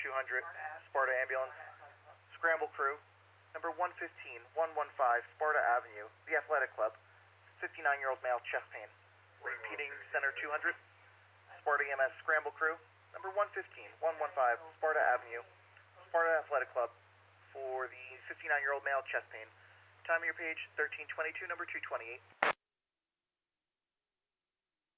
200, Sparta Ambulance. Scramble crew, number 115, 115, Sparta Avenue, the Athletic Club. 59-year-old male, chest pain. Repeating center 200, Sparta EMS Scramble crew, number 115, 115, Sparta Avenue, Sparta Athletic Club, for the 59-year-old male, chest pain. Time of your page, 1322, number 228.